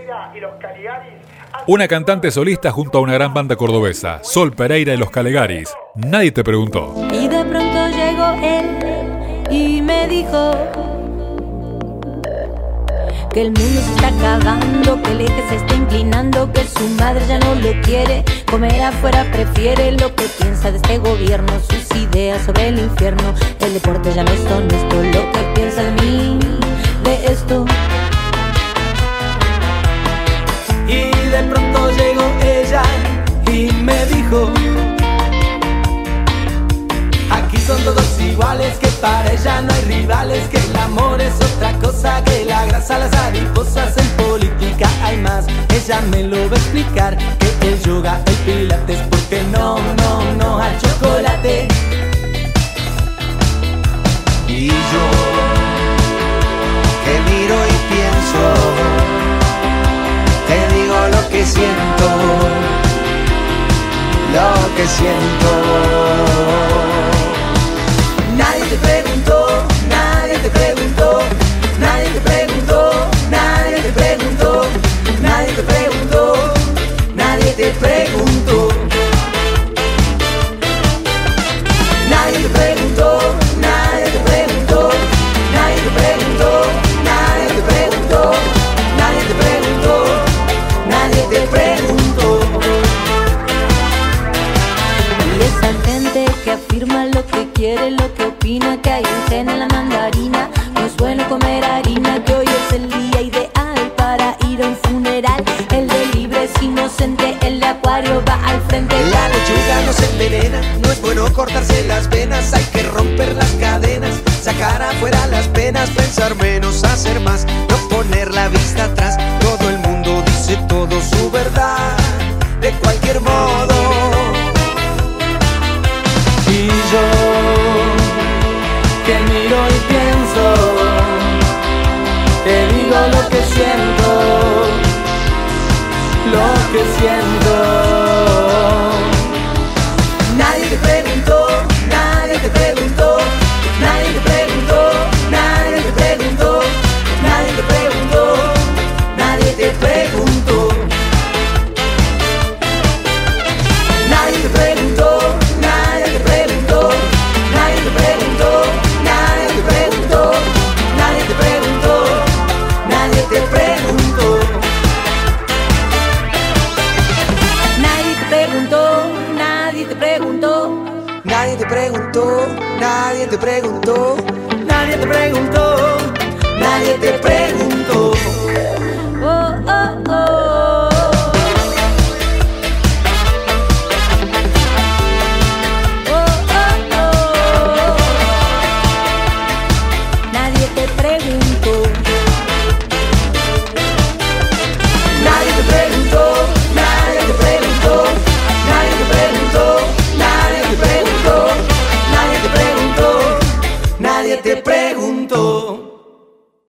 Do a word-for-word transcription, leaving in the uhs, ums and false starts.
Una cantante solista junto a una gran banda cordobesa, Sol Pereira y los Calegaris. Nadie te preguntó. Y de pronto llegó él y me dijo que el mundo se está acabando, que el eje se está inclinando, que su madre ya no lo quiere, comer afuera prefiere, lo que piensa de este gobierno, sus ideas sobre el infierno, el deporte ya no es honesto, lo que piensa de mí, de esto. Y de pronto llegó ella y me dijo: aquí son todos iguales, que para ella no hay rivales, que el amor es otra cosa, que la grasa, las adiposas, en política hay más. Ella me lo va a explicar, que el yoga, el pilates, porque no, no, no al chocolate. Y yo, que miro y pienso, te digo lo que siento, lo que siento. Nadie te preguntó, nadie te preguntó, nadie te preguntó, nadie te preguntó, nadie te preguntó, nadie te preguntó. Nadie te preguntó, nadie te preguntó, nadie te preguntó, nadie te preguntó, nadie te preguntó, nadie te preguntó. Y esa gente que afirma lo que quiere, lo que opina, que hay un gen en la mandarina, no es bueno comer harina, que hoy es el día ideal para ir a un funeral. El de libre es inocente, el de acuario va al frente. La lechuga no se envenena, no es bueno cortarse las venas, hay que romper las cadenas, sacar afuera las penas, pensar menos, hacer más, no poner la vista atrás. Todo el mundo dice todo su verdad, de cualquier modo. Y yo, que miro y pienso, te digo lo que siento, lo que siento. Nadie te preguntó, nadie te preguntó, nadie te preguntó, nadie te preguntó, nadie te preguntó, nadie te preguntó. Nadie te preguntó, nadie te preguntó, nadie te preguntó, nadie te preguntó, nadie te preguntó, nadie te preguntó. Nadie te preguntó, nadie te preguntó, Nadie te preguntó, nadie te preguntó.